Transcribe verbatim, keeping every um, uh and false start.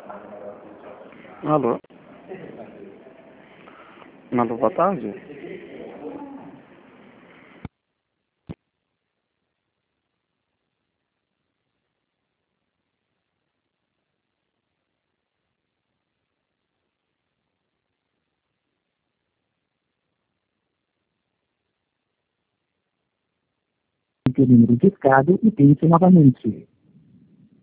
Alô? Alô, boa tarde. O número discado e tente novamente.